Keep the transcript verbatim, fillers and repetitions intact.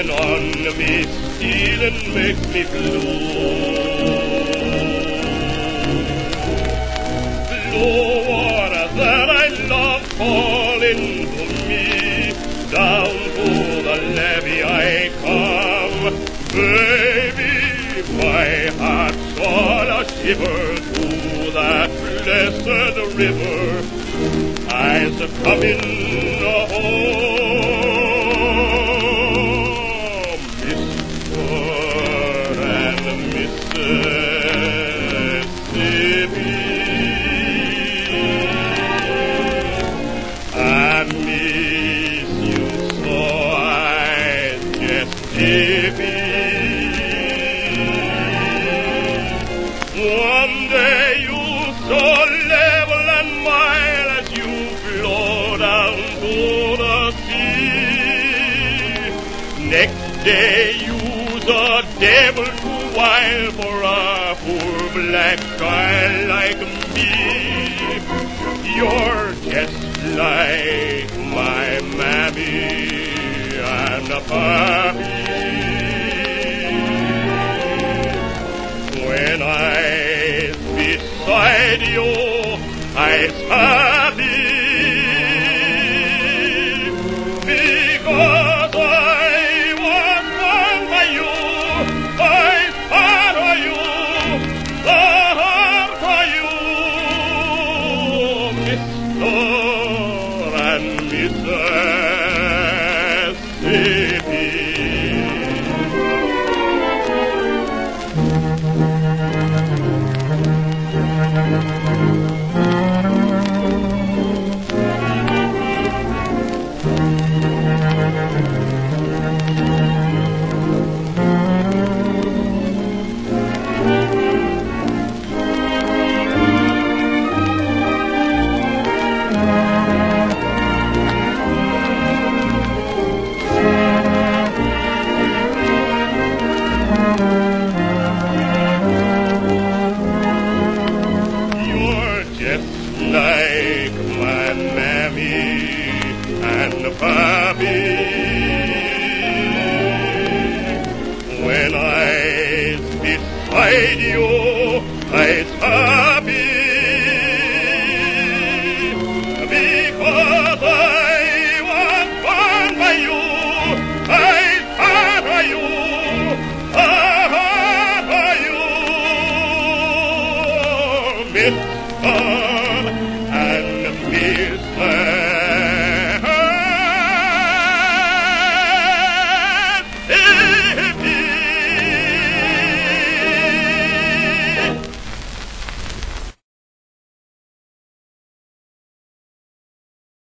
Leaning on me, stealing makes me blue. Blue water that I love falling to me, down to the levee I come. Baby, my heart's all a shiver to that blessed river. I's coming home. I miss you so, I just give One day you so level and mild as you flow down to the sea. Next day you's a devil too wild for a poor black guy like me. You're just like my mammy and a pappy. When I'm beside you, I'm happy, because I was born by you, I fought for you, the heart for you, Mister and Missus like my mammy and pappy. When I'm beside you, I'm happy, because I was born by you, I fought for you, I heart for you, Mister and Missus